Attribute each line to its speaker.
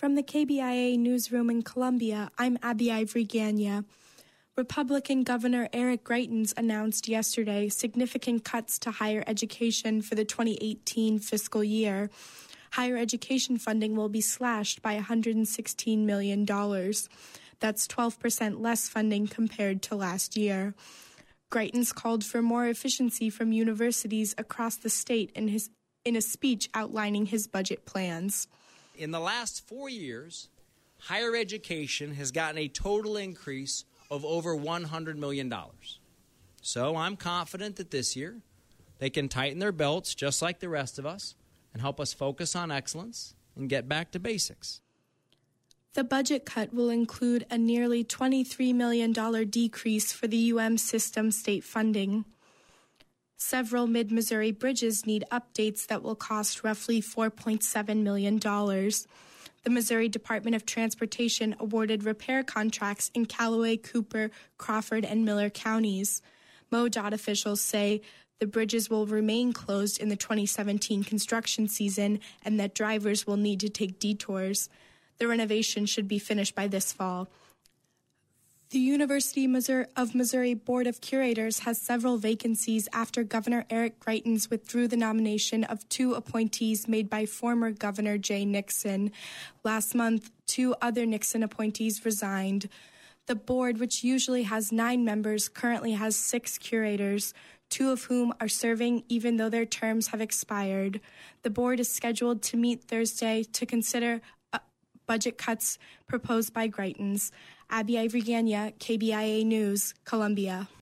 Speaker 1: From the KBIA newsroom in Columbia, I'm Abby Ivory Ganya. Republican Governor Eric Greitens announced yesterday significant cuts to higher education for the 2018 fiscal year. Higher education funding will be slashed by $116 million. That's 12% less funding compared to last year. Greitens called for more efficiency from universities across the state in a speech outlining his budget plans.
Speaker 2: In the last 4 years, higher education has gotten a total increase of over $100 million. So I'm confident that this year they can tighten their belts just like the rest of us and help us focus on excellence and get back to basics.
Speaker 1: The budget cut will include a nearly $23 million decrease for the UM system state funding. Several mid-Missouri bridges need updates that will cost roughly $4.7 million. The Missouri Department of Transportation awarded repair contracts in Callaway, Cooper, Crawford, and Miller counties. MoDOT officials say the bridges will remain closed in the 2017 construction season and that drivers will need to take detours. The renovation should be finished by this fall. The University of Missouri Board of Curators has several vacancies after Governor Eric Greitens withdrew the nomination of 2 appointees made by former Governor Jay Nixon. Last month, 2 other Nixon appointees resigned. The board, which usually has 9 members, currently has 6 curators, 2 of whom are serving even though their terms have expired. The board is scheduled to meet Thursday to consider budget cuts proposed by Greitens. Abby Ivory Ganya, KBIA News, Columbia.